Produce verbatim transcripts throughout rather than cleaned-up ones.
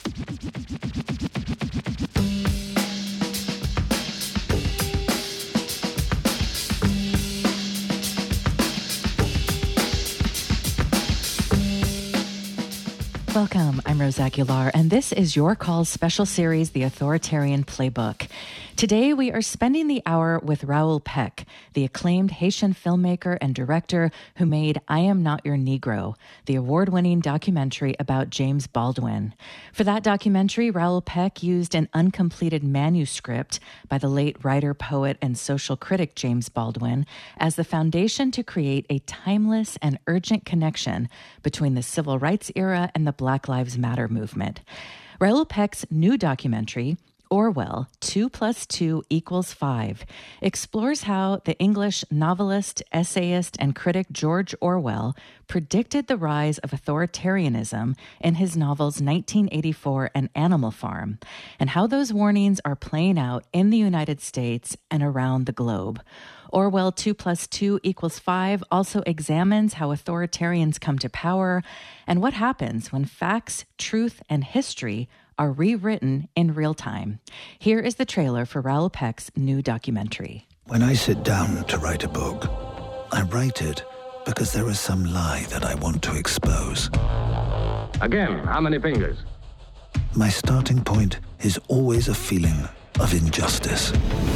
Welcome, I'm Rose Aguilar, and this is Your Call's special series, The Authoritarian Playbook. Today, we are spending the hour with Raoul Peck, the acclaimed Haitian filmmaker and director who made I Am Not Your Negro, the award-winning documentary about James Baldwin. For that documentary, Raoul Peck used an uncompleted manuscript by the late writer, poet, and social critic James Baldwin as the foundation to create a timeless and urgent connection between the civil rights era and the Black Lives Matter movement. Raoul Peck's new documentary, Orwell, two plus two equals five, explores how the English novelist, essayist, and critic George Orwell predicted the rise of authoritarianism in his novels nineteen eighty-four and Animal Farm, and how those warnings are playing out in the United States and around the globe. Orwell two plus two equals five also examines how authoritarians come to power and what happens when facts, truth, and history are rewritten in real time. Here is the trailer for Raoul Peck's new documentary. When I sit down to write a book, I write it because there is some lie that I want to expose. Again, how many fingers? My starting point is always a feeling of injustice.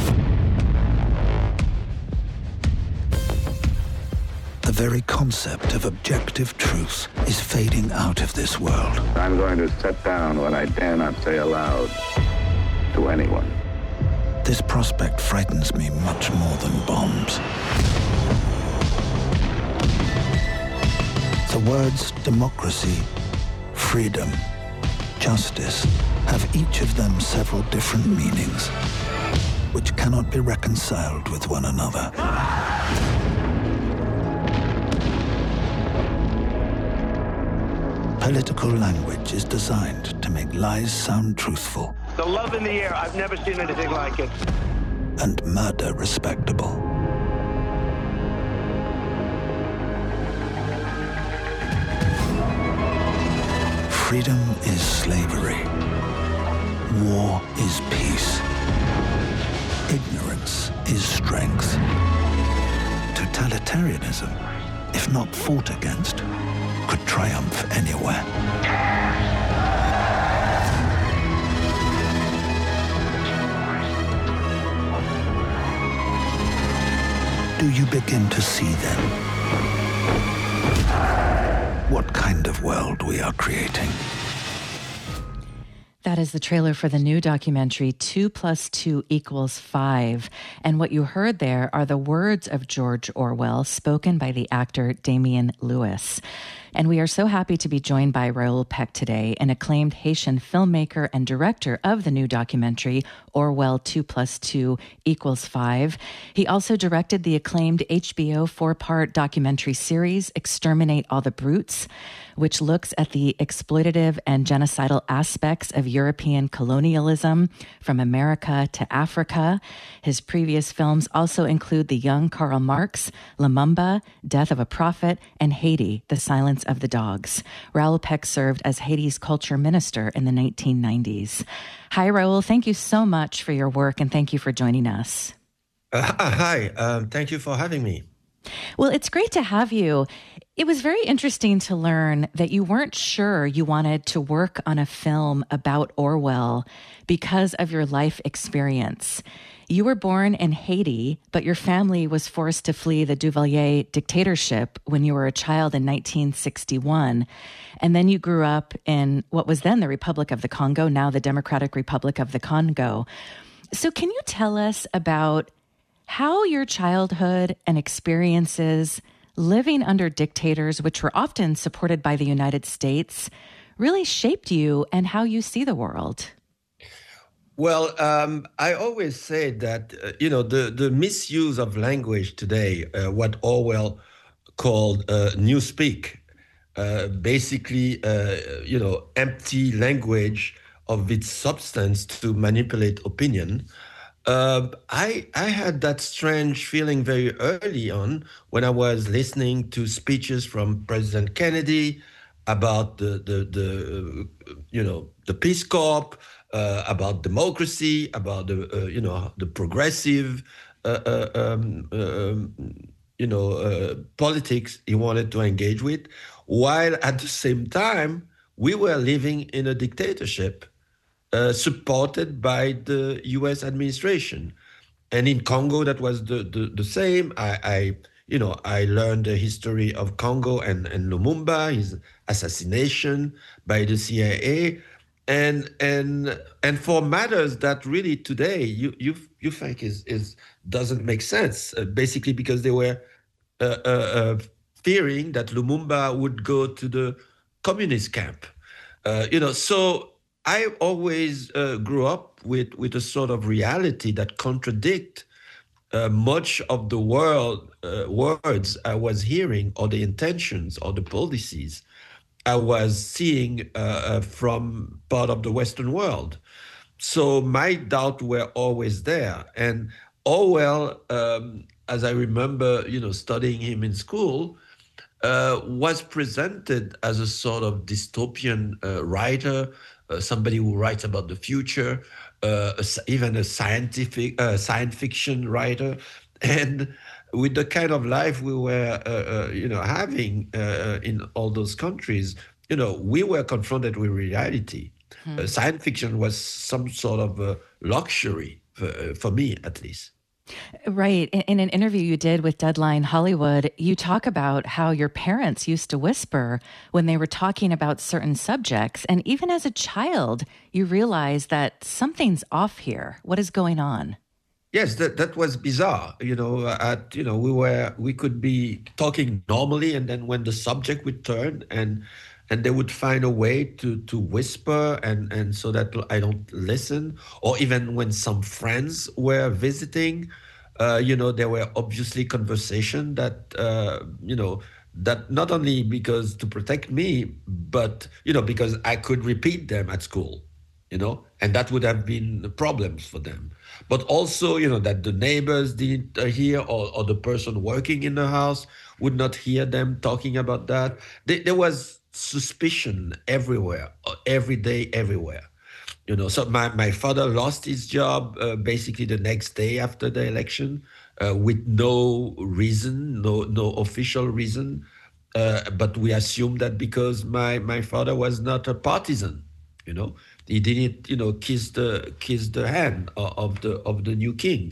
The very concept of objective truth is fading out of this world. I'm going to set down what I dare not say aloud to anyone. This prospect frightens me much more than bombs. The words democracy, freedom, justice have each of them several different meanings, which cannot be reconciled with one another. Political language is designed to make lies sound truthful. The love in the air, I've never seen anything like it. And murder respectable. Freedom is slavery. War is peace. Ignorance is strength. Totalitarianism, if not fought against, could triumph anywhere. Do you begin to see then what kind of world we are creating? That is the trailer for the new documentary, Two Plus Two Equals Five. And what you heard there are the words of George Orwell spoken by the actor Damian Lewis. And we are so happy to be joined by Raoul Peck today, an acclaimed Haitian filmmaker and director of the new documentary, Orwell two plus two equals five. He also directed the acclaimed H B O four-part documentary series, Exterminate All the Brutes, which looks at the exploitative and genocidal aspects of European colonialism from America to Africa. His previous films also include The Young Karl Marx, Lumumba, Death of a Prophet, and Haiti, The Silence of the Dogs. Raoul Peck served as Haiti's culture minister in the nineteen nineties. Hi, Raoul. Thank you so much for your work, and thank you for joining us. Uh, hi. Um, thank you for having me. Well, it's great to have you. It was very interesting to learn that you weren't sure you wanted to work on a film about Orwell because of your life experience. You were born in Haiti, but your family was forced to flee the Duvalier dictatorship when you were a child in nineteen sixty-one. And then you grew up in what was then the Republic of the Congo, now the Democratic Republic of the Congo. So can you tell us about how your childhood and experiences living under dictators, which were often supported by the United States, really shaped you and how you see the world? Well, um, I always say that, uh, you know, the, the misuse of language today, uh, what Orwell called uh, newspeak, uh, basically, uh, you know, empty language of its substance to manipulate opinion. Uh, I I had that strange feeling very early on when I was listening to speeches from President Kennedy, about the the the uh, you know the Peace Corps, uh, about democracy, about the uh, you know the progressive uh, uh, um, um, you know uh, politics he wanted to engage with, while at the same time we were living in a dictatorship uh, supported by the U S administration. And in Congo, that was the, the, the same. I, I, you know, I learned the history of Congo and, and Lumumba, his assassination by the C I A, and and and for matters that really today you you you think is is doesn't make sense, uh, basically because they were uh, uh, uh, fearing that Lumumba would go to the communist camp. Uh, you know, so I always uh, grew up with with a sort of reality that contradict uh, much of the world uh, words I was hearing, or the intentions or the policies I was seeing uh, uh, from part of the Western world. So my doubts were always there. And Orwell, um, as I remember, you know, studying him in school, uh, was presented as a sort of dystopian uh, writer, uh, somebody who writes about the future, uh, a, even a scientific uh, science fiction writer, and with the kind of life we were, uh, uh, you know, having uh, in all those countries, you know, we were confronted with reality. Hmm. Uh, science fiction was some sort of uh, luxury for, uh, for me, at least. Right. In, in an interview you did with Deadline Hollywood, you talk about how your parents used to whisper when they were talking about certain subjects. And even as a child, you realized that something's off here. What is going on? Yes, that, that was bizarre. You know, at, you know, we were, we could be talking normally, and then when the subject would turn and and they would find a way to to whisper, and, and so that I don't listen. Or even when some friends were visiting, uh, you know, there were obviously conversation that, uh, you know, that not only because to protect me, but, you know, because I could repeat them at school, you know, and that would have been problems for them. But also, you know, that the neighbors didn't hear, or, or the person working in the house would not hear them talking about that. There, there was suspicion everywhere, every day, everywhere. You know, so my, my father lost his job uh, basically the next day after the election uh, with no reason, no no official reason. Uh, but we assumed that because my, my father was not a partisan, you know, he didn't, you know, kiss the kiss the hand of the of the new king.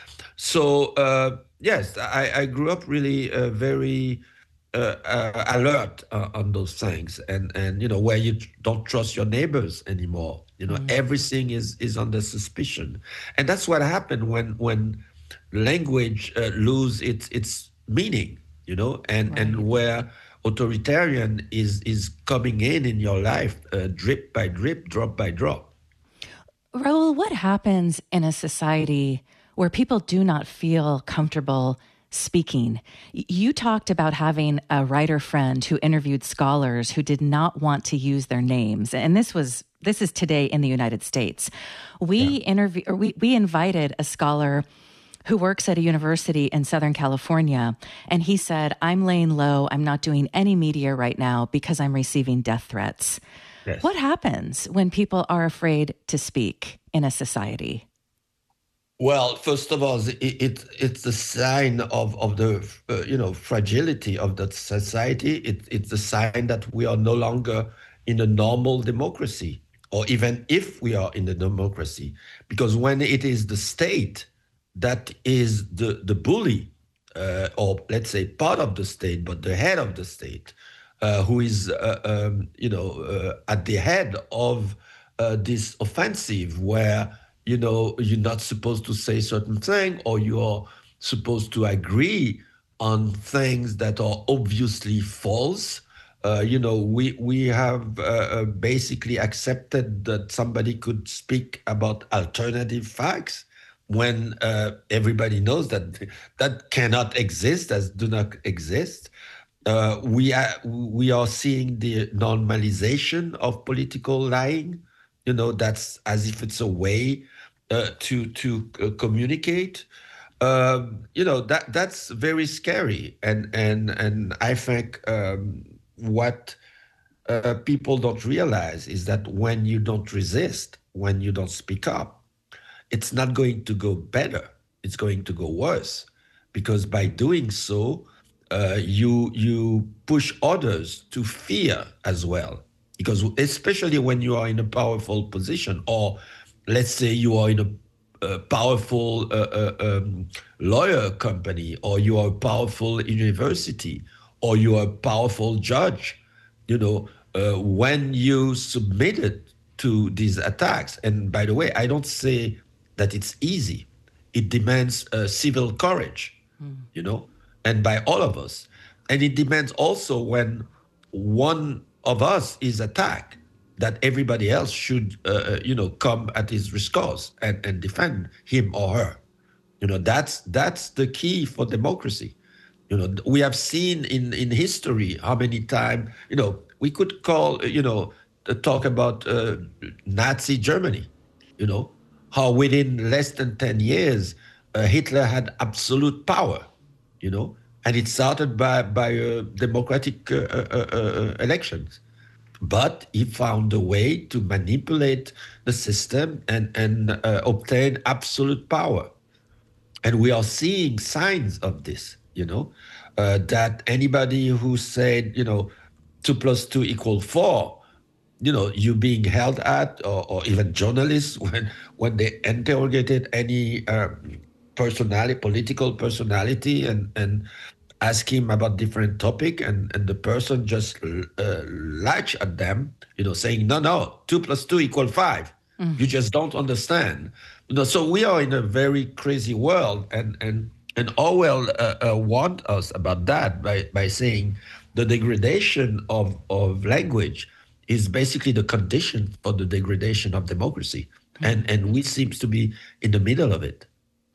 So uh, yes, I, I grew up really uh, very uh, uh, alert uh, on those things, and and you know, where you don't trust your neighbors anymore. You know, mm-hmm. Everything is is under suspicion, and that's what happened when when language uh, lose its its meaning. You know, and right. and where authoritarian is is coming in in your life, uh, drip by drip, drop by drop. Raul, what happens in a society where people do not feel comfortable speaking? You talked about having a writer friend who interviewed scholars who did not want to use their names, and this was this is today in the United States. We yeah. interview or we we invited a scholar who works at a university in Southern California, and he said, "I'm laying low. I'm not doing any media right now because I'm receiving death threats." Yes. What happens when people are afraid to speak in a society? Well, first of all, it, it it's a sign of of the uh, you know fragility of that society. It, it's a sign that we are no longer in a normal democracy, or even if we are in a democracy, because when it is the state that is the the bully, uh, or let's say part of the state, but the head of the state, uh, who is uh, um, you know uh, at the head of uh, this offensive, where you know you're not supposed to say certain thing, or you're supposed to agree on things that are obviously false. Uh, you know, we we have uh, basically accepted that somebody could speak about alternative facts, when uh, everybody knows that that cannot exist, as do not exist. Uh, we are we are seeing the normalization of political lying. You know, that's as if it's a way uh, to to uh, communicate. Um, you know, that that's very scary, and and and I think um, what uh, people don't realize is that when you don't resist, when you don't speak up, it's not going to go better. It's going to go worse, because by doing so, uh, you you push others to fear as well. Because especially when you are in a powerful position, or let's say you are in a a powerful uh, uh, um, lawyer company, or you are a powerful university, or you are a powerful judge, you know, uh, when you submit it to these attacks, and by the way, I don't say that it's easy. It demands uh, civil courage, mm. you know, and by all of us. And it demands also when one of us is attacked, that everybody else should, uh, you know, come at his response and, and defend him or her. You know, that's that's the key for democracy. You know, we have seen in, in history how many times, you know, we could call, you know, talk about uh, Nazi Germany, you know, how within less than ten years, uh, Hitler had absolute power, you know, and it started by, by uh, democratic uh, uh, uh, elections. But he found a way to manipulate the system and, and uh, obtain absolute power. And we are seeing signs of this, you know, uh, that anybody who said, you know, two plus two equal four, you know, you being held at, or, or even journalists, when, when they interrogated any uh, personality, political personality, and, and ask him about different topic, and, and the person just uh, latch at them, you know, saying, no, no, two plus two equal five. Mm-hmm. You just don't understand. You know, so we are in a very crazy world, and and and Orwell uh, uh, warned us about that by, by saying the degradation of, of language is basically the condition for the degradation of democracy. Mm-hmm. And, and we seems to be in the middle of it.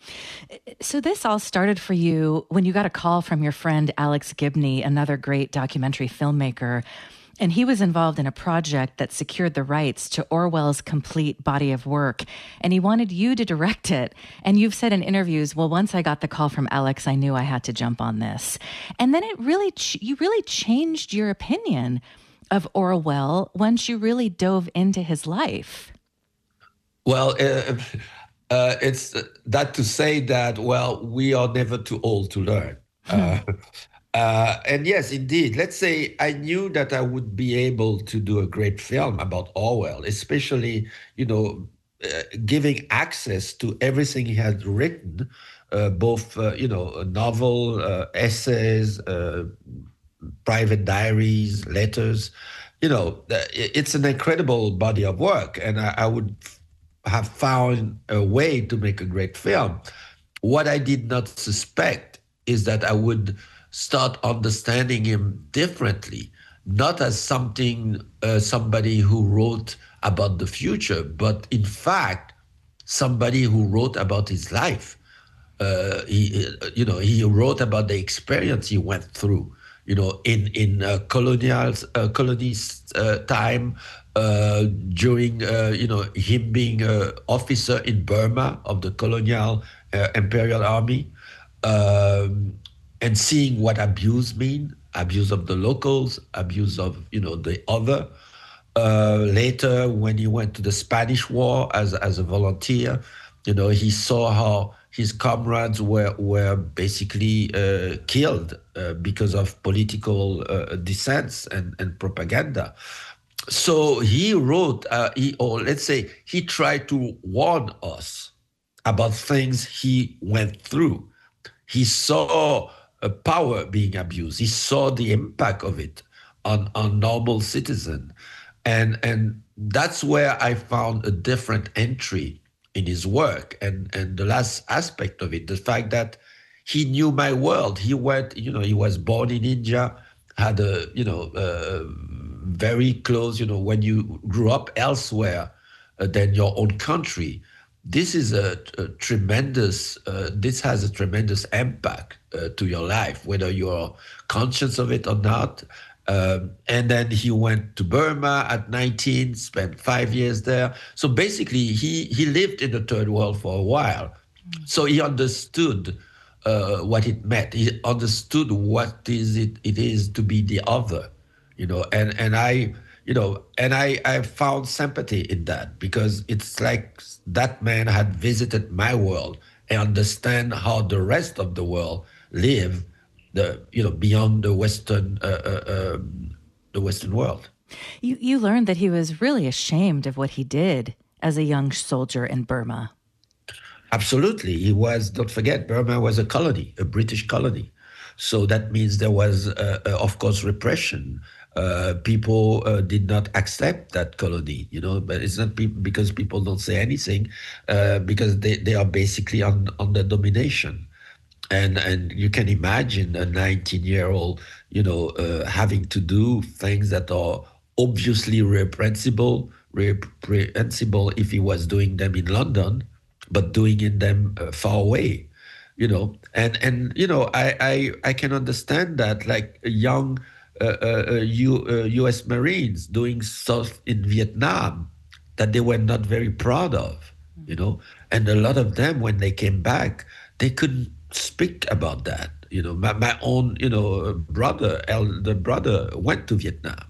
So this all started for you when you got a call from your friend Alex Gibney, another great documentary filmmaker, and he was involved in a project that secured the rights to Orwell's complete body of work, and he wanted you to direct it. And you've said in interviews, well, once I got the call from Alex, I knew I had to jump on this. And then it really, ch- you really changed your opinion of Orwell once you really dove into his life. Well, uh, Uh, it's that to say that, well, we are never too old to learn. Uh, uh, and yes, indeed, let's say I knew that I would be able to do a great film about Orwell, especially, you know, uh, giving access to everything he had written, uh, both, uh, you know, a novel, uh, essays, uh, private diaries, letters. You know, it's an incredible body of work, and I, I would have found a way to make a great film. What I did not suspect is that I would start understanding him differently, not as something, uh, somebody who wrote about the future, but in fact, somebody who wrote about his life. Uh, he, you know, he wrote about the experience he went through, you know, in in uh, colonial uh, colonies uh, time, uh, during uh, you know, him being an officer in Burma of the colonial uh, imperial army, um, and seeing what abuse mean, abuse of the locals, abuse of, you know, the other. Uh, later, when he went to the Spanish War as as a volunteer, you know, he saw how his comrades were were basically uh, killed uh, because of political uh, dissents and, and propaganda. So he wrote, uh, he, or let's say, he tried to warn us about things he went through. He saw uh, power being abused. He saw the impact of it on, on normal citizens. And, and that's where I found a different entry in his work. And, and the last aspect of it, the fact that he knew my world. He went, you know, he was born in India, had a, you know, uh, very close, you know, when you grew up elsewhere uh, than your own country, this is a, a tremendous, uh, this has a tremendous impact uh, to your life, whether you're conscious of it or not. Um, and then he went to Burma at nineteen, spent five years there. So basically, he, he lived in the third world for a while. Mm. So he understood uh, what it meant. He understood what is it, it is to be the other. you know, and and I, you know, and I I found sympathy in that because it's like that man had visited my world and understand how the rest of the world live, the you know beyond the Western uh, uh, um, the Western world. You you learned that he was really ashamed of what he did as a young soldier in Burma. Absolutely. He was, don't forget, Burma was a colony, a British colony. So that means there was, uh, uh, of course, repression. Uh, people uh, did not accept that colony, you know, but it's not pe- because people don't say anything, uh, because they, they are basically on, under domination. And and you can imagine a nineteen-year-old, you know, uh, having to do things that are obviously reprehensible, reprehensible if he was doing them in London, but doing in them uh, far away, you know. And and you know, I I, I can understand that, like young uh, uh, U, uh, U S Marines doing stuff in Vietnam that they were not very proud of, you know. And a lot of them, when they came back, they couldn't speak about that. You know, my, my own, you know, brother, elder brother, went to Vietnam,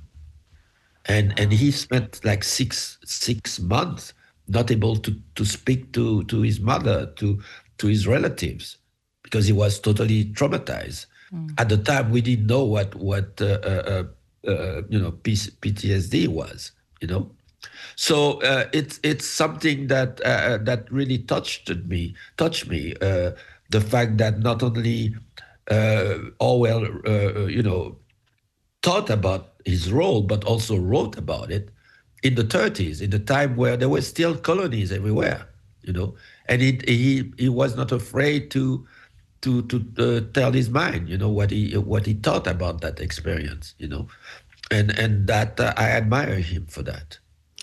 and and he spent like six six months not able to to speak to to his mother, to to his relatives, because he was totally traumatized. Mm. At the time, we didn't know what what uh, uh, uh, you know P T S D was. You know, so uh, it's it's something that uh, that really touched me. Touched me. Uh, the fact that not only uh, Orwell, uh, you know, thought about his role, but also wrote about it in the thirties, in the time where there were still colonies everywhere, you know, and he he he was not afraid to to to uh, tell his mind, you know, what he what he thought about that experience, you know, and and that uh, I admire him for that.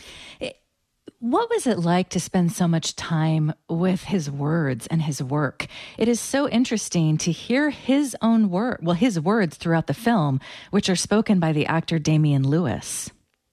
What was it like to spend so much time with his words and his work? It is so interesting to hear his own word, well, his words throughout the film, which are spoken by the actor Damian Lewis.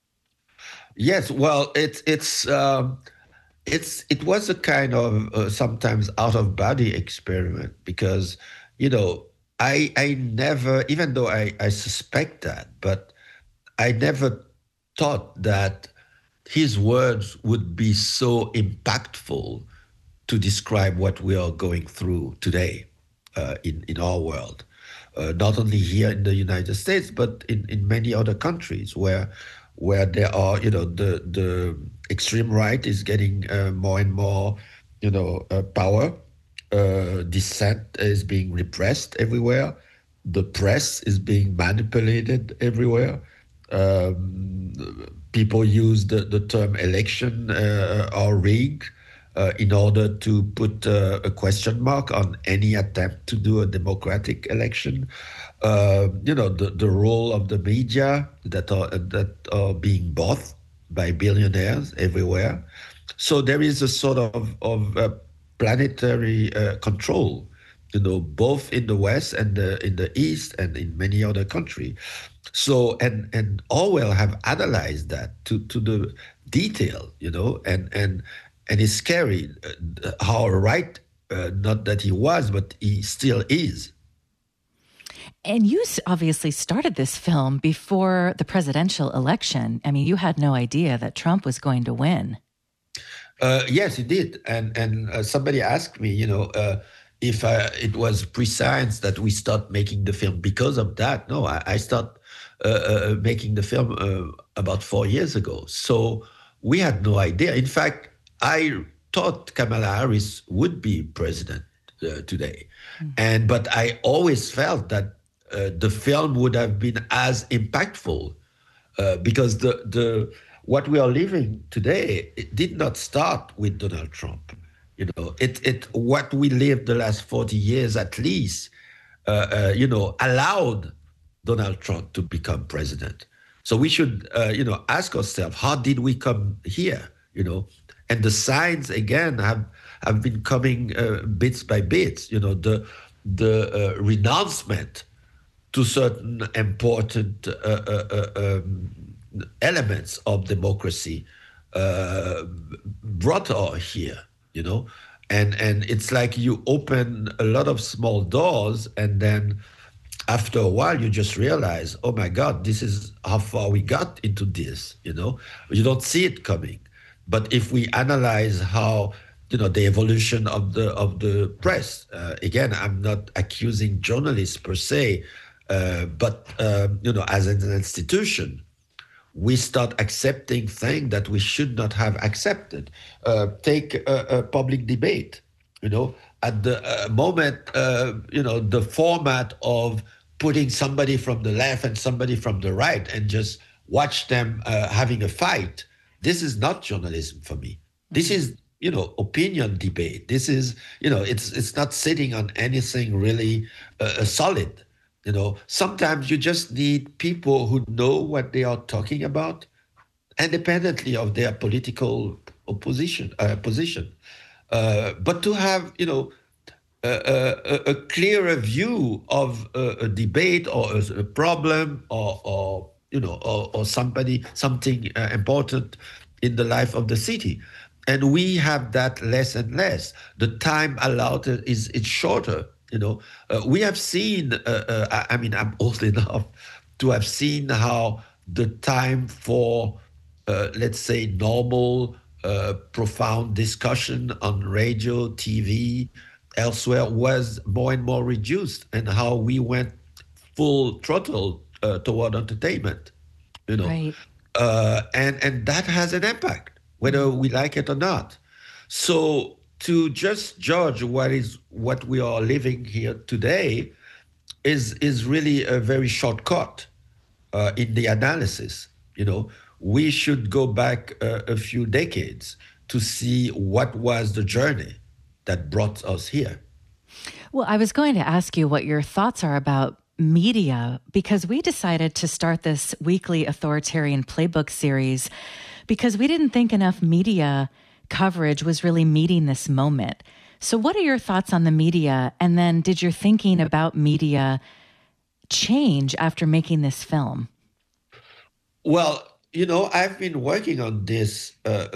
Yes, well, it's it's um, it's it was a kind of uh, sometimes out of body experiment, because you know I I never, even though I I suspect that, but I never thought that his words would be so impactful to describe what we are going through today uh, in in our world, uh, not only here in the United States, but in, in many other countries where where there are, you know, the the extreme right is getting uh, more and more, you know, uh, power. Uh, dissent is being repressed everywhere. The press is being manipulated everywhere. Um, people use the, the term election uh, or rig uh, in order to put uh, a question mark on any attempt to do a democratic election. Uh, you know, the, the role of the media that are that are being bought by billionaires everywhere. So there is a sort of of uh, planetary uh, control, you know, both in the West and the, in the East and in many other countries. So and and Orwell have analyzed that to, to the detail, you know, and and and it's scary uh, how right, uh, not that he was, but he still is. And you obviously started this film before the presidential election. I mean, you had no idea that Trump was going to win. Uh, yes, it did. And and uh, somebody asked me, you know, uh, if uh, it was prescience that we start making the film because of that. No, I, I started uh, uh, making the film uh, about four years ago. So we had no idea. In fact, I thought Kamala Harris would be president uh, today. Mm-hmm. And but I always felt that Uh, the film would have been as impactful uh, because the the what we are living today, it did not start with Donald Trump. You know, it it what we lived the last forty years at least, uh, uh, you know, allowed Donald Trump to become president. So we should, uh, you know, ask ourselves, how did we come here? You know, and the signs again have have been coming uh, bits by bits. You know, the the uh, renouncement to certain important uh, uh, uh, um, elements of democracy uh, brought us here, you know, and and it's like you open a lot of small doors, and then after a while, you just realize, oh my God, this is how far we got into this, you know? You don't see it coming. But if we analyze how, you know, the evolution of the of the press, uh, again, I'm not accusing journalists per se, uh, but, um, you know, as an institution, we start accepting things that we should not have accepted. Uh, take a, a public debate, you know, at the uh, moment, uh, you know, the format of putting somebody from the left and somebody from the right and just watch them uh, having a fight. This is not journalism for me. This is, you know, opinion debate. This is, you know, it's it's not sitting on anything really uh, solid. You know, sometimes you just need people who know what they are talking about, independently of their political opposition uh, position. Uh, but to have, you know, a, a, a clearer view of a, a debate or a, a problem or, or you know, or, or somebody, something uh, important in the life of the city. And we have that less and less. The time allowed is it's shorter. You know, uh, we have seen, uh, uh, I mean, I'm old enough to have seen how the time for, uh, let's say, normal, uh, profound discussion on radio, T V, elsewhere was more and more reduced, and how we went full throttle uh, toward entertainment, you know. Right. Uh, and, and that has an impact, whether we like it or not. So to just judge what is what we are living here today is is really a very shortcut uh, in the analysis. You know, we should go back uh, a few decades to see what was the journey that brought us here. Well, I was going to ask you what your thoughts are about media, because we decided to start this weekly authoritarian playbook series because we didn't think enough media coverage was really meeting this moment. So what are your thoughts on the media? And then did your thinking about media change after making this film? Well, you know, I've been working on this uh,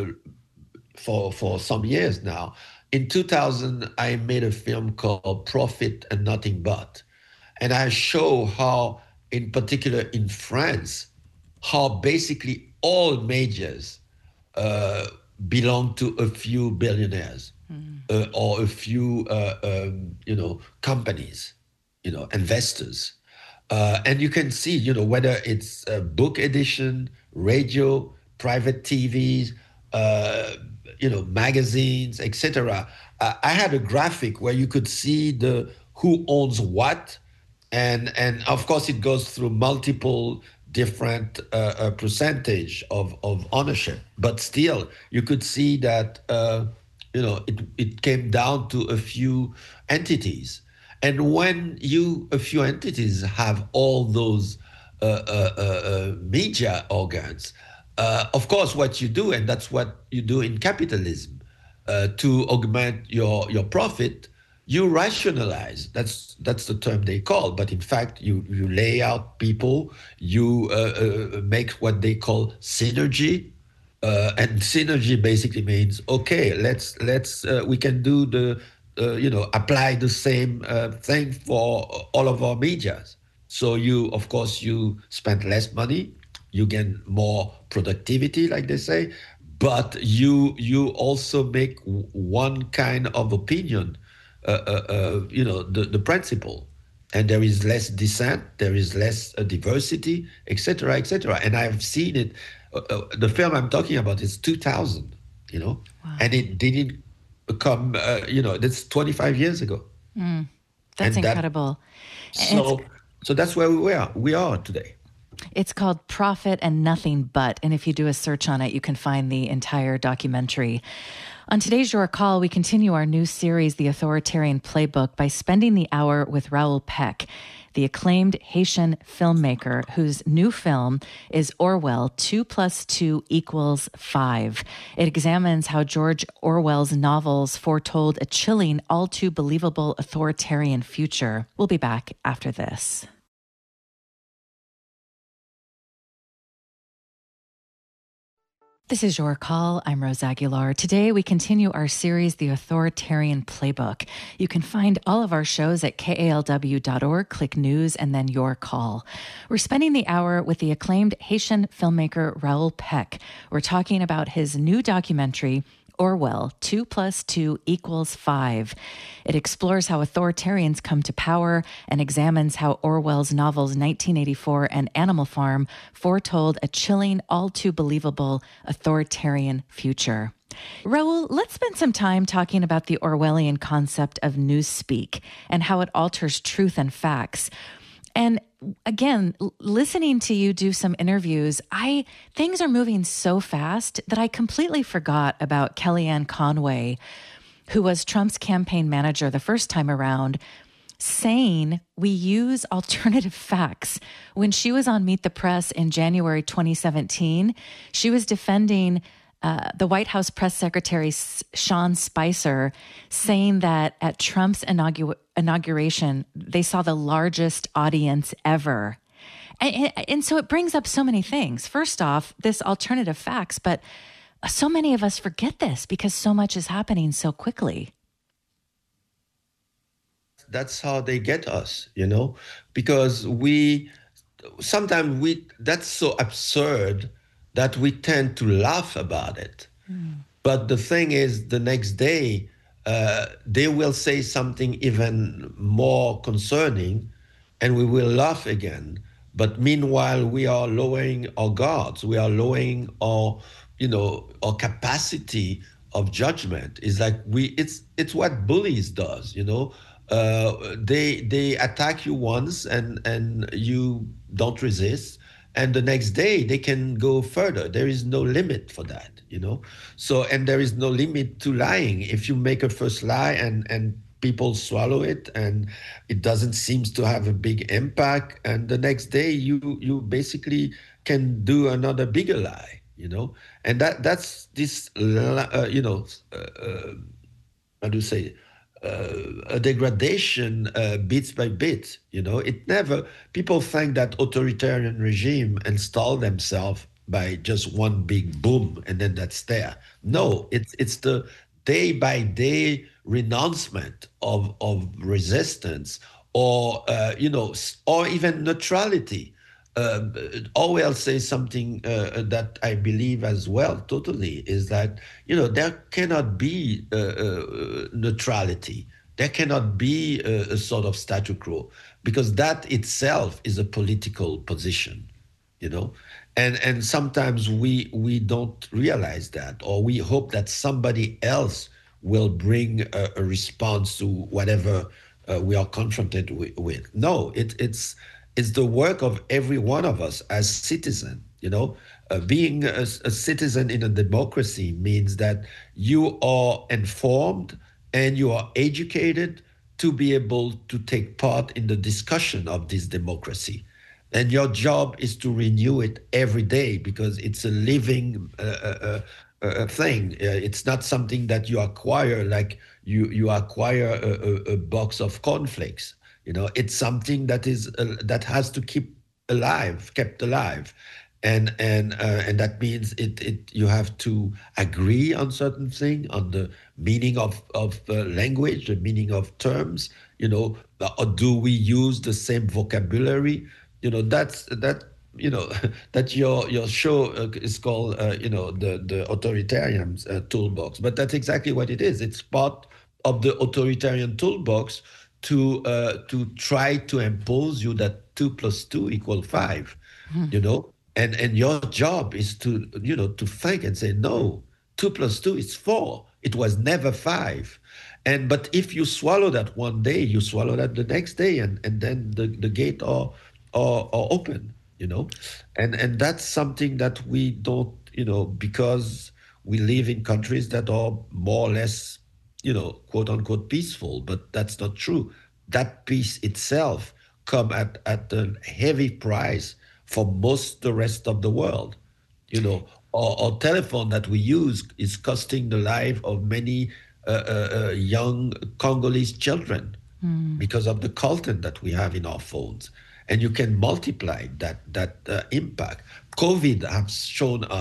for for some years now. In two thousand, I made a film called Profit and Nothing But. And I show how, in particular in France, how basically all majors uh, belong to a few billionaires mm. uh, or a few, uh, um, you know, companies, you know, investors. Uh, and you can see, you know, whether it's a book edition, radio, private T Vs, uh, you know, magazines, et cetera. Uh, I had a graphic where you could see the who owns what, and and of course it goes through multiple different uh, uh, percentage of, of ownership, but still you could see that uh, you know it it came down to a few entities. And when you, a few entities have all those uh, uh, uh, uh, media organs, uh, of course, what you do, and that's what you do in capitalism, uh, to augment your, your profit, you rationalize. That's that's the term they call. But in fact, you, you lay out people, you uh, uh, make what they call synergy. Uh, and synergy basically means, okay, let's, let's uh, we can do the, Uh, you know, apply the same uh, thing for all of our medias. So you, of course, you spend less money, you gain more productivity, like they say, but you you also make one kind of opinion, uh, uh, uh, you know, the, the principle. And there is less dissent, there is less uh, diversity, et cetera, et cetera. And I've seen it. Uh, uh, the film I'm talking about is two thousand, you know, wow. And it didn't come, uh, you know, that's twenty-five years ago. Mm, that's and incredible. That, so, so that's where we are. We are today. It's called Profit and Nothing But, and if you do a search on it, you can find the entire documentary. On today's Your Call, we continue our new series, The Authoritarian Playbook, by spending the hour with Raoul Peck, the acclaimed Haitian filmmaker whose new film is Orwell, two plus two equals five. It examines how George Orwell's novels foretold a chilling, all too believable authoritarian future. We'll be back after this. This is Your Call. I'm Rose Aguilar. Today, we continue our series, The Authoritarian Playbook. You can find all of our shows at K A L W dot org, click news, and then Your Call. We're spending the hour with the acclaimed Haitian filmmaker Raoul Peck. We're talking about his new documentary, Orwell, two plus two equals five. It explores how authoritarians come to power and examines how Orwell's novels nineteen eighty-four and Animal Farm foretold a chilling, all too believable authoritarian future. Raoul, let's spend some time talking about the Orwellian concept of newspeak and how it alters truth and facts. And again, listening to you do some interviews, I things are moving so fast that I completely forgot about Kellyanne Conway, who was Trump's campaign manager the first time around, saying we use alternative facts. When she was on Meet the Press in January twenty seventeen, she was defending Uh, the White House press secretary, Sean Spicer, saying that at Trump's inaugu- inauguration, they saw the largest audience ever. And, and, and so it brings up so many things. First off, this alternative facts, but so many of us forget this because so much is happening so quickly. That's how they get us, you know, because we, sometimes we, that's so absurd that we tend to laugh about it. Mm. But the thing is, the next day, uh, they will say something even more concerning, and we will laugh again. But meanwhile, we are lowering our guards. We are lowering our, you know, our capacity of judgment. It's like we, it's it's what bullies does, you know. Uh, they they attack you once, and and you don't resist. And the next day they can go further. There is no limit for that, you know. So, and there is no limit to lying. If you make a first lie and, and people swallow it and it doesn't seem to have a big impact, and the next day you you basically can do another bigger lie, you know. And that that's this, uh, you know, uh, uh, how do you say, Uh, a degradation uh, bit by bit, you know. It never, people think that authoritarian regime install themselves by just one big boom and then that's there. No, it's it's the day by day renouncement of of resistance, or uh, you know, or even neutrality. Uh, Orwell says something uh, that I believe as well totally, is that, you know, there cannot be uh, uh, neutrality. There cannot be a, a sort of statu quo, because that itself is a political position, you know. And and sometimes we we don't realize that, or we hope that somebody else will bring a, a response to whatever uh, we are confronted with. with. No, it, it's It's the work of every one of us as citizen, you know. Uh, being a, a citizen in a democracy means that you are informed and you are educated to be able to take part in the discussion of this democracy. And your job is to renew it every day, because it's a living uh, uh, uh, thing. Uh, it's not something that you acquire like you, you acquire a, a, a box of cornflakes. You know, it's something that is uh, that has to keep alive, kept alive, and and uh, and that means it it you have to agree on certain thing, on the meaning of of uh, language, the meaning of terms. You know, or do we use the same vocabulary? You know, that's that. You know, that your your show uh, is called uh, you know the the authoritarian uh, toolbox, but that's exactly what it is. It's part of the authoritarian toolbox to uh, to try to impose you that two plus two equal five, mm. you know, and and your job is to, you know, to think and say, no, two plus two is four. It was never five. And but if you swallow that one day, you swallow that the next day, and and then the the gate are are, are open, you know, and and that's something that we don't, you know, because we live in countries that are more or less, you know, quote unquote peaceful, but that's not true. That peace itself come at, at a heavy price for most the rest of the world. You know, our, our telephone that we use is costing the life of many uh, uh, uh, young Congolese children mm. because of the content that we have in our phones. And you can multiply that, that uh, impact. COVID has shown us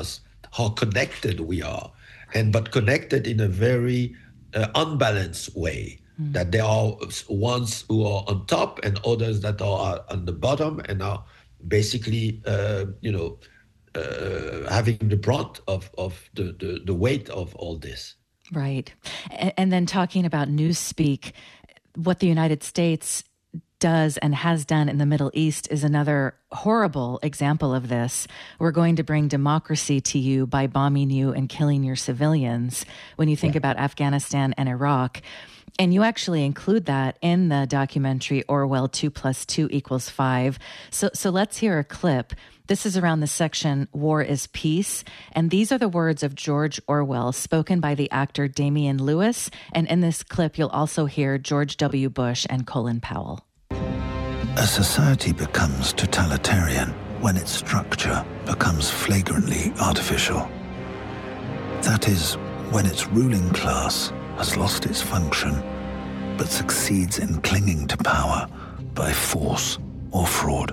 how connected we are, and but connected in a very uh, unbalanced way. Mm. That there are ones who are on top and others that are on the bottom and are basically, uh, you know, uh, having the brunt of of the, the the weight of all this. Right, and, and then talking about newspeak, what the United States does and has done in the Middle East is another horrible example of this. We're going to bring democracy to you by bombing you and killing your civilians when you think yeah. about Afghanistan and Iraq. And you actually include that in the documentary Orwell two plus two equals five. So, so let's hear a clip. This is around the section War is Peace. And these are the words of George Orwell spoken by the actor Damian Lewis. And in this clip, you'll also hear George W. Bush and Colin Powell. A society becomes totalitarian when its structure becomes flagrantly artificial. That is, when its ruling class has lost its function, but succeeds in clinging to power by force or fraud.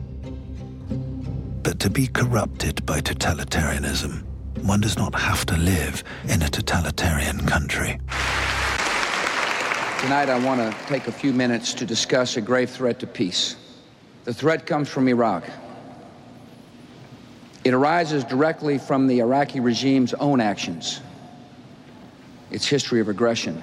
But to be corrupted by totalitarianism, one does not have to live in a totalitarian country. Tonight, I want to take a few minutes to discuss a grave threat to peace. The threat comes from Iraq. It arises directly from the Iraqi regime's own actions, its history of aggression,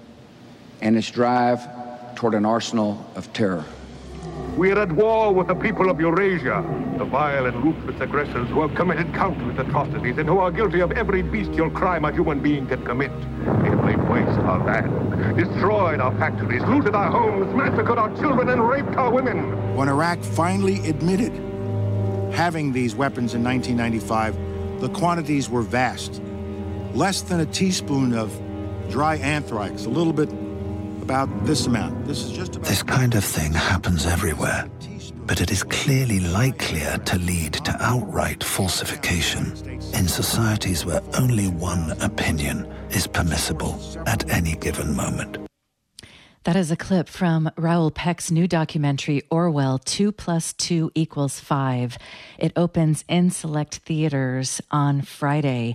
and its drive toward an arsenal of terror. We are at war with the people of Eurasia, the vile and ruthless aggressors who have committed countless atrocities and who are guilty of every bestial crime a human being can commit. They have laid waste our land, destroyed our factories, looted our homes, massacred our children, and raped our women. When Iraq finally admitted having these weapons in nineteen ninety-five, the quantities were vast. Less than a teaspoon of dry anthrax, a little bit about this amount. This is just about... This kind of thing happens everywhere, but it is clearly likelier to lead to outright falsification in societies where only one opinion is permissible at any given moment. That is a clip from Raoul Peck's new documentary, Orwell, two plus two equals five. It opens in select theaters on Friday.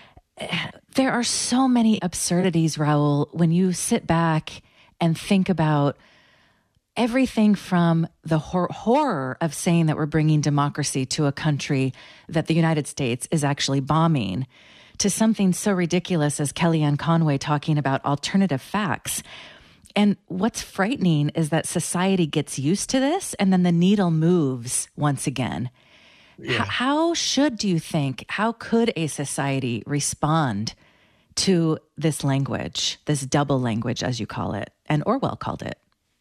There are so many absurdities, Raoul, when you sit back and think about everything from the hor- horror of saying that we're bringing democracy to a country that the United States is actually bombing, to something so ridiculous as Kellyanne Conway talking about alternative facts. And what's frightening is that society gets used to this and then the needle moves once again. Yeah. H- how should, do you think, how could a society respond to this language, this double language, as you call it, and Orwell called it?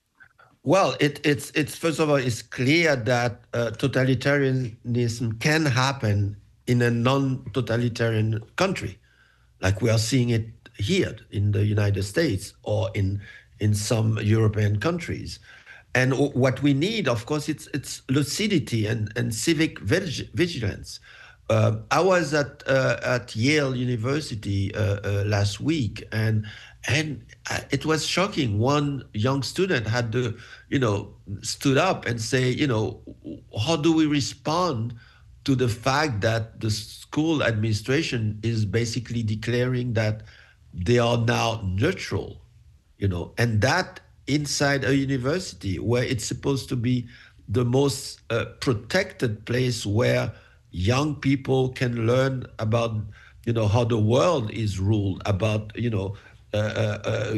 Well, it, it's, it's first of all, it's clear that uh, totalitarianism can happen in a non-totalitarian country, like we are seeing it here in the United States or in in some European countries. And w- what we need, of course, it's it's lucidity and, and civic vig- vigilance. Uh, I was at uh, at Yale University uh, uh, last week, and and it was shocking. One young student had to, you know, stood up and say, you know, how do we respond to the fact that the school administration is basically declaring that they are now neutral, you know, and that inside a university where it's supposed to be the most uh, protected place where young people can learn about, you know, how the world is ruled, about, you know, uh, uh, uh,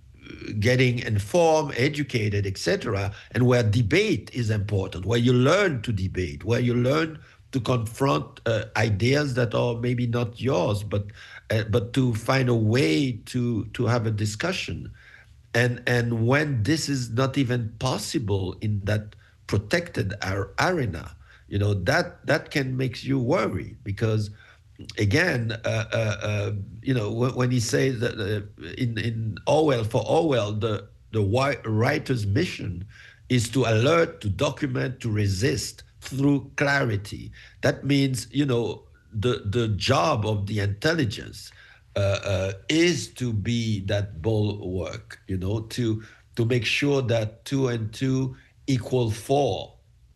getting informed, educated, et cetera, and where debate is important, where you learn to debate, where you learn to confront uh, ideas that are maybe not yours, but uh, but to find a way to to have a discussion. And and when this is not even possible in that protected ar- arena, you know, that that can make you worry, because again, uh, uh, uh, you know, when, when he says that uh, in in Orwell, for Orwell, the the writer's mission is to alert, to document, to resist through clarity. That means, you know, the the job of the intelligence uh, uh, is to be that bulwark, you know, to to make sure that two and two equal four,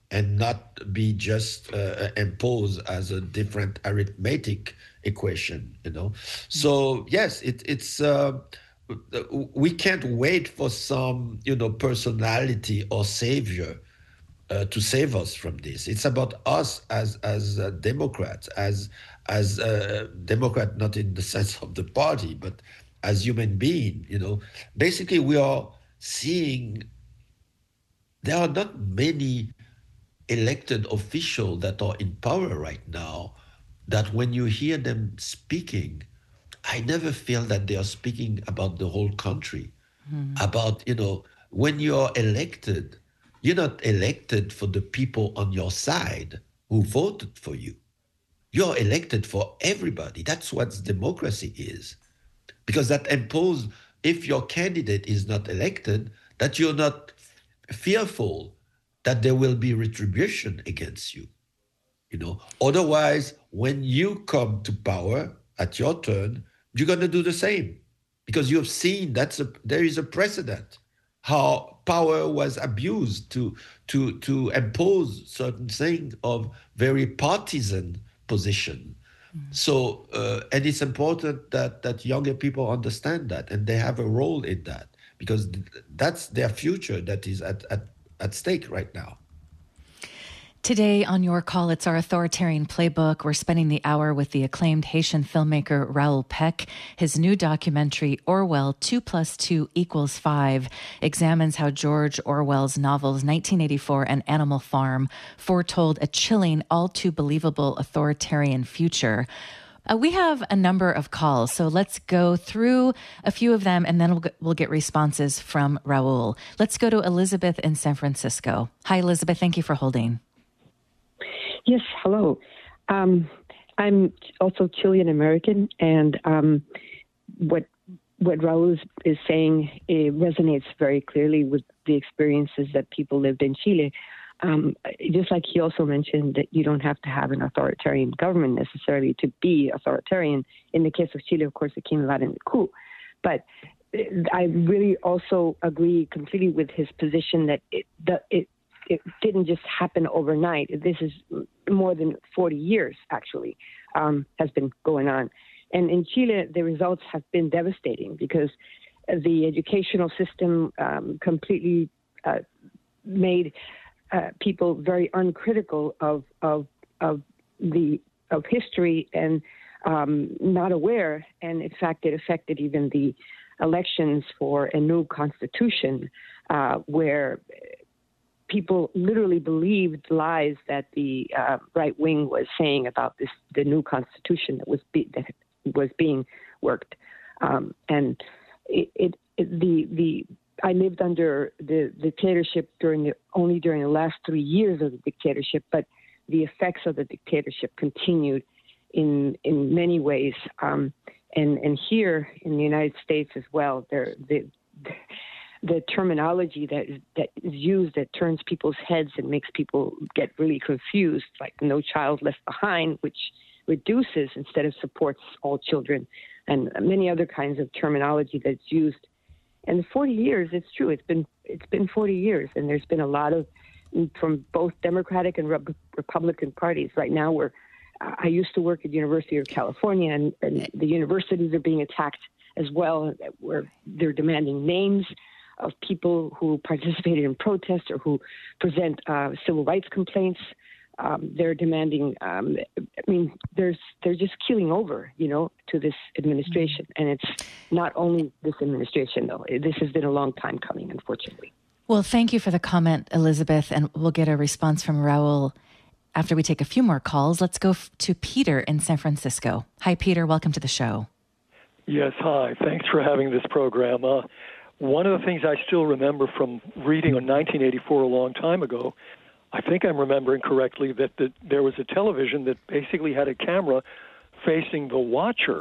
and not be just uh, imposed as a different arithmetic equation, you know. So yes, it, it's uh, we can't wait for some, you know, personality or savior uh, to save us from this. It's about us as as uh, Democrats, as as uh, Democrat, not in the sense of the party, but as human being. You know, basically we are seeing there are not many elected officials that are in power right now that when you hear them speaking, I never feel that they are speaking about the whole country. Mm. About, you know, when you are elected, you're not elected for the people on your side who voted for you. You're elected for everybody. That's what democracy is. Because that imposes, if your candidate is not elected, that you're not fearful that there will be retribution against you. You know, otherwise, when you come to power at your turn, you're going to do the same, because you have seen that's a, there is a precedent how power was abused to to to impose certain things of very partisan position. Mm-hmm. So, uh, and it's important that that younger people understand that, and they have a role in that, because th- that's their future that is at, at, at stake right now. Today on Your Call, it's our authoritarian playbook. We're spending the hour with the acclaimed Haitian filmmaker Raoul Peck. His new documentary, Orwell, two plus two equals five, examines how George Orwell's novels nineteen eighty-four and Animal Farm foretold a chilling, all too believable authoritarian future. Uh, we have a number of calls, so let's go through a few of them, and then we'll get, we'll get responses from Raoul. Let's go to Elizabeth in San Francisco. Hi, Elizabeth. Thank you for holding. Yes, hello. Um, I'm also Chilean American, and um, what what Raul is, is saying it resonates very clearly with the experiences that people lived in Chile. Um, just like he also mentioned that you don't have to have an authoritarian government necessarily to be authoritarian. In the case of Chile, of course, it came about in the coup. But I really also agree completely with his position that it the, it. It didn't just happen overnight. This is more than forty years, actually, um, has been going on. And in Chile, the results have been devastating because the educational system um, completely uh, made uh, people very uncritical of of of the of history and um, not aware. And in fact, it affected even the elections for a new constitution, uh, where people literally believed lies that the uh, right wing was saying about this, the new constitution that was be, that was being worked, um, and it, it, it the the I lived under the dictatorship during the only during the last three years of the dictatorship, but the effects of the dictatorship continued in in many ways, um, and and here in the United States as well. There the, the the terminology that that is used that turns people's heads and makes people get really confused, like No Child Left Behind, which reduces instead of supports all children, and many other kinds of terminology that's used. And forty years, it's true, it's been it's been forty years, and there's been a lot of, from both Democratic and Re- Republican parties. Right now, we're, I used to work at the University of California, and, and the universities are being attacked as well, where they're demanding names of people who participated in protests or who present uh, civil rights complaints. Um, they're demanding, um, I mean, there's, they're just keeling over, you know, to this administration. And it's not only this administration, though. This has been a long time coming, unfortunately. Well, thank you for the comment, Elizabeth, and we'll get a response from Raoul after we take a few more calls. Let's go f- to Peter in San Francisco. Hi, Peter. Welcome to the show. Yes, hi. Thanks for having this program. Uh, One of the things I still remember from reading in nineteen eighty-four, a long time ago, I think I'm remembering correctly, that the, there was a television that basically had a camera facing the watcher.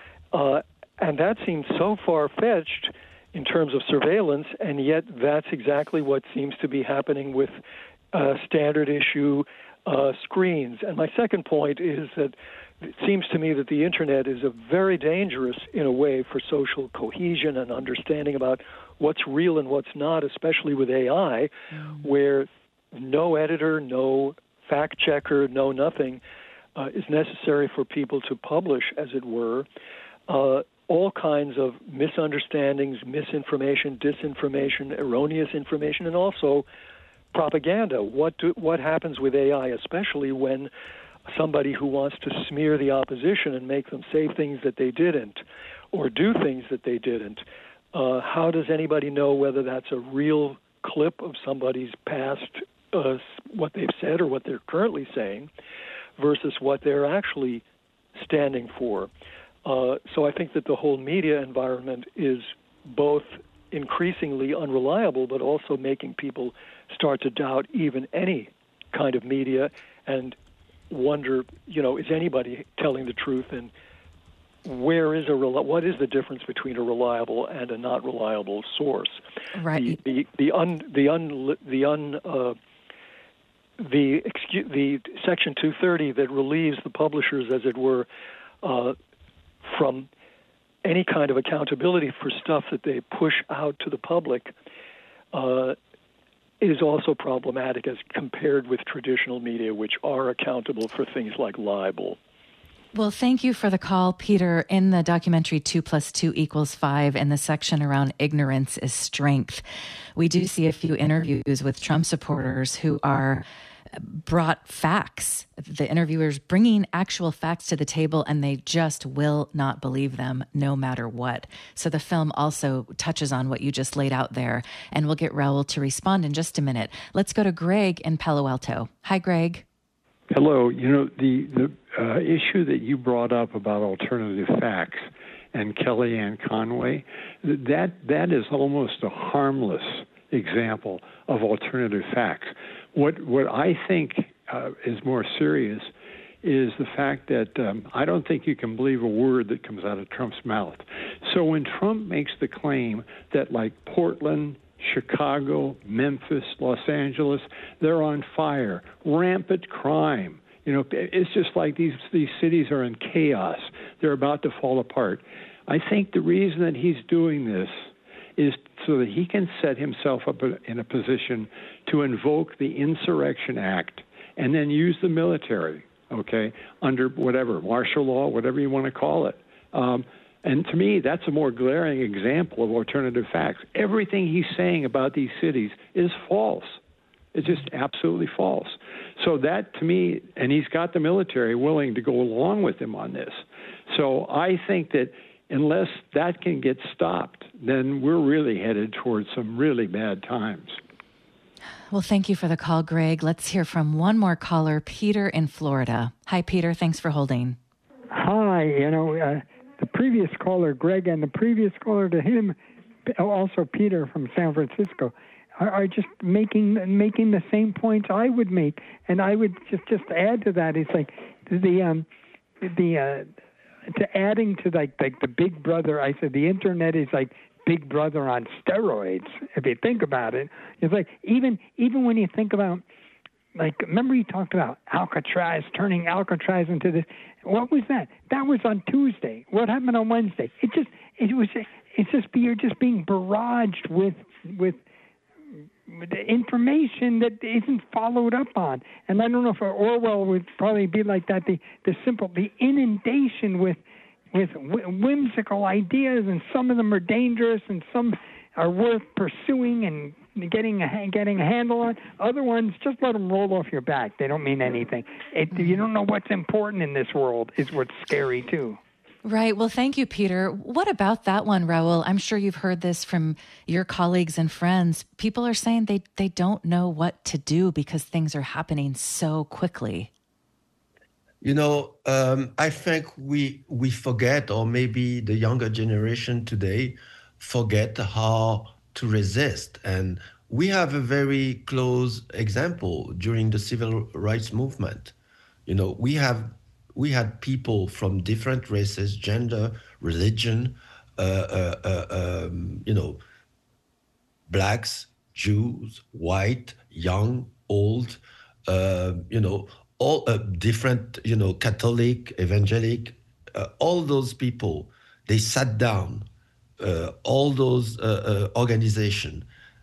Uh, and that seems so far-fetched in terms of surveillance, and yet that's exactly what seems to be happening with uh, standard issue uh, screens. And my second point is that it seems to me that the Internet is a very dangerous, in a way, for social cohesion and understanding about what's real and what's not, especially with A I, mm. where no editor, no fact checker, no nothing uh, is necessary for people to publish, as it were, uh, all kinds of misunderstandings, misinformation, disinformation, erroneous information, and also propaganda. What do, what happens with A I, especially when somebody who wants to smear the opposition and make them say things that they didn't or do things that they didn't? Uh, how does anybody know whether that's a real clip of somebody's past, uh, what they've said or what they're currently saying, versus what they're actually standing for? Uh, so I think that the whole media environment is both increasingly unreliable, but also making people start to doubt even any kind of media and wonder, you know, is anybody telling the truth, and where is a what is the difference between a reliable and a not reliable source? Right. The the the un the un the un uh, the excuse, the Section two thirty that relieves the publishers, as it were, uh, from any kind of accountability for stuff that they push out to the public, uh, is also problematic as compared with traditional media, which are accountable for things like libel. Well, thank you for the call, Peter. In the documentary Two Plus Two Equals Five, in the section around ignorance is strength, we do see a few interviews with Trump supporters who are brought facts, the interviewers bringing actual facts to the table, and they just will not believe them no matter what. So the film also touches on what you just laid out there, and we'll get Raul to respond in just a minute. Let's go to Greg in Palo Alto. Hi, Greg. Hello. You know, the, the uh, issue that you brought up about alternative facts and Kellyanne Conway, that that is almost a harmless example of alternative facts. What what I think uh, is more serious is the fact that um, I don't think you can believe a word that comes out of Trump's mouth. So when Trump makes the claim that, like, Portland, Chicago, Memphis, Los Angeles, they're on fire, rampant crime, you know, it's just like these these cities are in chaos. They're about to fall apart. I think the reason that he's doing this is so that he can set himself up in a position to invoke the Insurrection Act and then use the military, okay, under whatever, martial law, whatever you want to call it. Um, and to me, that's a more glaring example of alternative facts. Everything he's saying about these cities is false. It's just absolutely false. So that, to me, and he's got the military willing to go along with him on this. So I think that unless that can get stopped, then we're really headed towards some really bad times. Well, thank you for the call, Greg. Let's hear from one more caller, Peter in Florida. Hi, Peter. Thanks for holding. Hi. You know, uh, the previous caller, Greg, and the previous caller to him, also Peter from San Francisco, are, are just making making the same points I would make. And I would just, just add to that, it's like the um, the uh, to adding to like like the Big Brother. I said the internet is like Big Brother on steroids. If you think about it, it's like even even when you think about, like, remember you talked about Alcatraz, turning Alcatraz into this. What was that? That was on Tuesday. What happened on Wednesday? It just it was it's just you're just being barraged with with. the information that isn't followed up on. And I don't know if Orwell would probably be like that, the, the simple, the inundation with with whimsical ideas, and some of them are dangerous and some are worth pursuing and getting a, getting a handle on. Other ones, just let them roll off your back. They don't mean anything. It, you don't know what's important in this world is what's scary too. Right. Well, thank you, Peter. What about that one, Raul? I'm sure you've heard this from your colleagues and friends. People are saying they, they don't know what to do because things are happening so quickly. You know, um, I think we we forget, or maybe the younger generation today forget how to resist. And we have a very close example during the civil rights movement. You know, we have We had people from different races, gender, religion, uh, uh, uh, um, you know, blacks, Jews, white, young, old, uh, you know, all uh, different, you know, Catholic, evangelic, uh, all those people, they sat down, uh, all those uh, uh, organizations,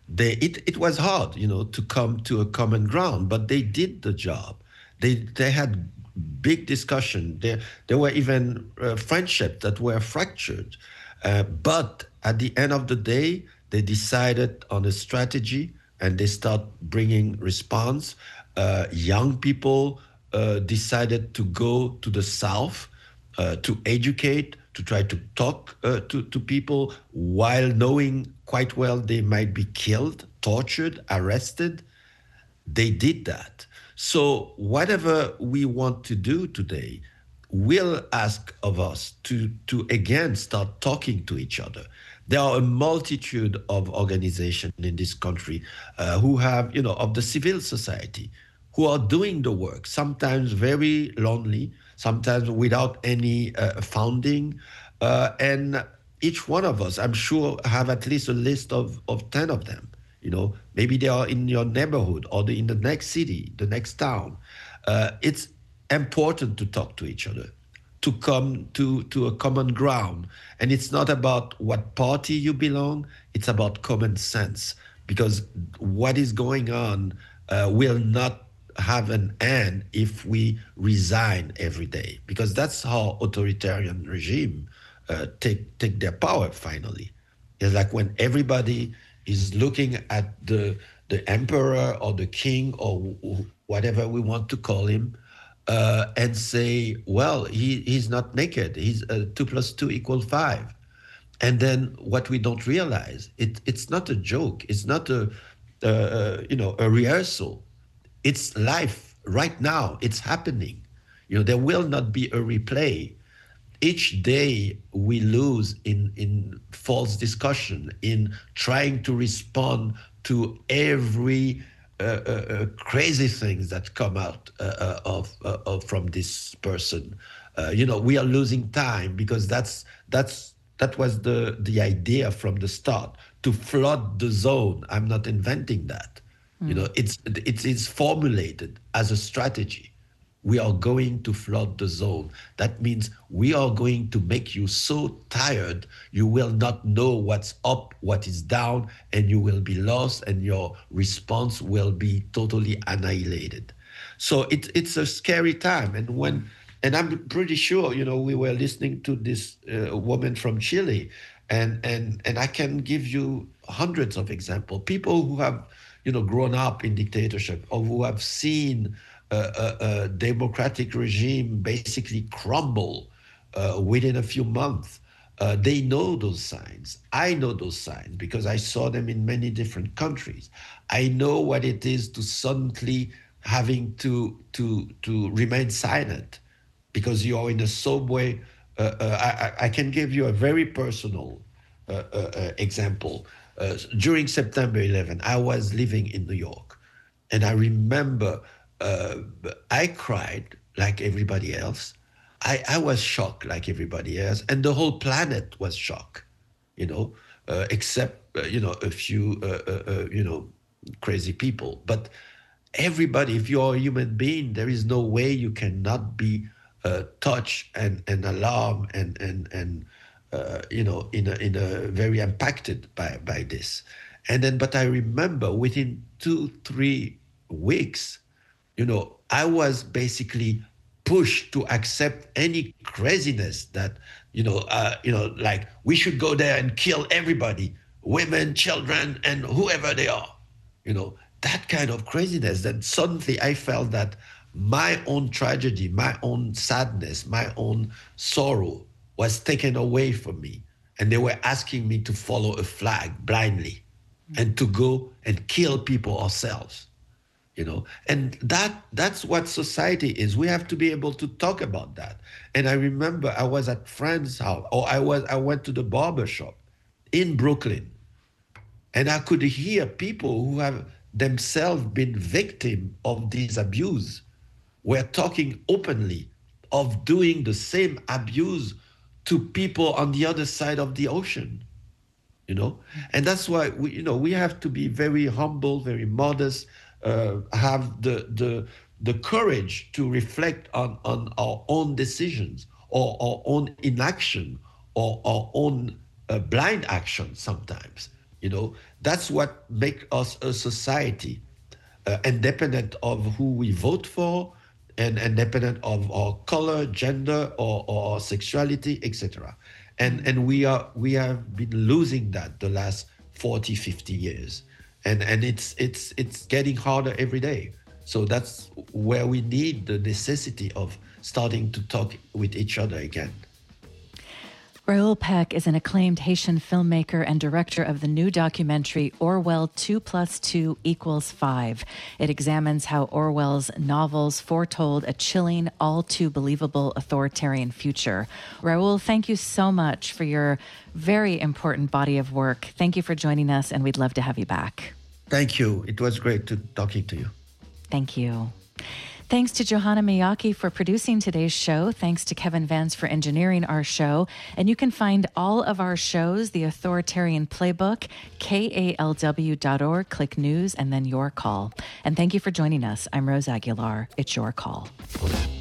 they it, it was hard, you know, to come to a common ground, but they did the job. They they had big discussion. There there were even uh, friendships that were fractured, uh, but at the end of the day, they decided on a strategy and they start bringing response. Uh, young people uh, decided to go to the South uh, to educate, to try to talk uh, to, to people while knowing quite well they might be killed, tortured, arrested. They did that. So whatever we want to do today will ask of us to, to again start talking to each other. There are a multitude of organizations in this country uh, who have, you know, of the civil society, who are doing the work, sometimes very lonely, sometimes without any uh, funding. Uh, and each one of us, I'm sure, have at least a list of, of ten of them. You know, maybe they are in your neighborhood or the, in the next city, the next town. Uh, it's important to talk to each other, to come to, to a common ground. And it's not about what party you belong, it's about common sense. Because what is going on uh, will not have an end if we resign every day. Because that's how authoritarian regime uh, take, take their power finally. It's like when everybody is looking at the the emperor or the king or w- whatever we want to call him, uh, and say, well, he, he's not naked. He's uh, two plus two equals five. And then what we don't realize, it, it's not a joke. It's not a, uh, you know, a rehearsal. It's life right now. It's happening. You know, there will not be a replay. Each day we lose in, in false discussion, in trying to respond to every uh, uh, uh, crazy things that come out uh, uh, of, uh, of from this person. Uh, you know, we are losing time because that's that's that was the the idea from the start, to flood the zone. I'm not inventing that. Mm. You know, it's it's it's formulated as a strategy. We are going to flood the zone. That means we are going to make you so tired, you will not know what's up, what is down, and you will be lost, and your response will be totally annihilated. So it, it's a scary time. And when, and I'm pretty sure, you know, we were listening to this uh, woman from Chile, and, and, and I can give you hundreds of examples. People who have, you know, grown up in dictatorship, or who have seen A, a, a democratic regime basically crumble uh, within a few months. Uh, they know those signs. I know those signs because I saw them in many different countries. I know what it is to suddenly having to to to remain silent because you are in a subway. Uh, uh, I, I can give you a very personal uh, uh, uh, example. Uh, during September eleventh, I was living in New York, and I remember Uh, I cried like everybody else. I, I was shocked like everybody else, and the whole planet was shocked, you know, uh, except, uh, you know, a few, uh, uh, uh, you know, crazy people. But everybody, if you're a human being, there is no way you cannot be uh, touched and, and alarmed and, and, and uh, you know, in a, in a very impacted by, by this. And then, but I remember within two, three weeks, you know, I was basically pushed to accept any craziness that, you know, uh, you know, like we should go there and kill everybody, women, children, and whoever they are, you know, that kind of craziness. Then suddenly I felt that my own tragedy, my own sadness, my own sorrow was taken away from me. And they were asking me to follow a flag blindly and to go and kill people ourselves. You know, and that that's what society is. We have to be able to talk about that. And I remember I was at friend's house, or I was I went to the barber shop in Brooklyn, and I could hear people who have themselves been victim of this abuse were talking openly of doing the same abuse to people on the other side of the ocean. You know, and that's why we, you know, we have to be very humble, very modest. Uh, have the, the the courage to reflect on, on our own decisions or our own inaction or our own uh, blind action sometimes. You know, that's what makes us a society, uh, independent of who we vote for, and independent of our color, gender, or, or sexuality, et cetera. And and we are we have been losing that the last forty, fifty years, and and it's it's it's getting harder every day. So that's where we need the necessity of starting to talk with each other again. Raoul Peck is an acclaimed Haitian filmmaker and director of the new documentary Orwell two plus two equals five. It examines how Orwell's novels foretold a chilling, all too believable authoritarian future. Raoul, thank you so much for your very important body of work. Thank you for joining us, and we'd love to have you back. Thank you. It was great to talking to you. Thank you. Thanks to Johanna Miyake for producing today's show. Thanks to Kevin Vance for engineering our show. And you can find all of our shows, The Authoritarian Playbook, K A L W dot org, click news, and then Your Call. And thank you for joining us. I'm Rose Aguilar. It's Your Call.